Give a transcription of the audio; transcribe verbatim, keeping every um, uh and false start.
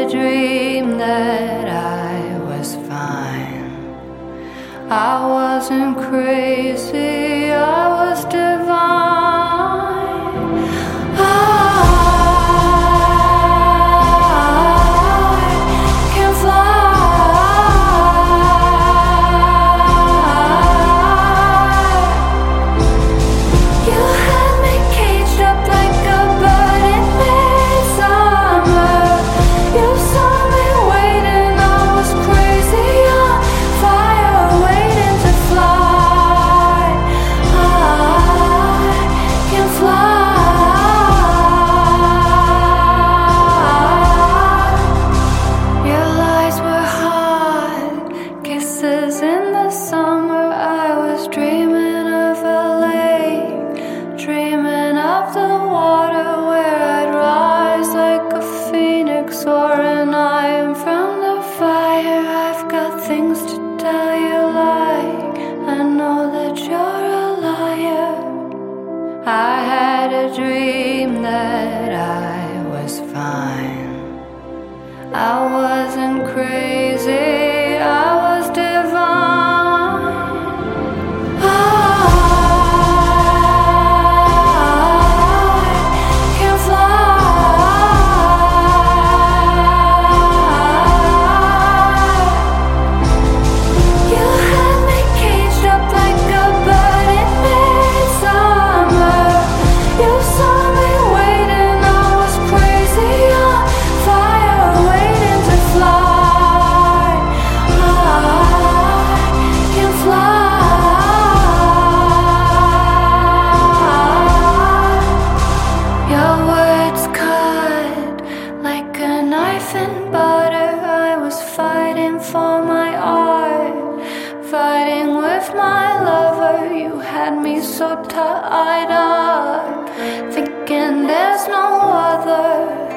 a dream that I was fine. I wasn't crazy, I was divine. In the summer I was dreaming of a lake, dreaming of the water where I'd rise like a phoenix soaring. I am from the fire, I've got things to tell you like I know that you're a liar. I had a dream that I was fine. I wasn't crazy, I was divine. And butter, I was fighting for my art, fighting with my lover. You had me so tied up, thinking there's no other.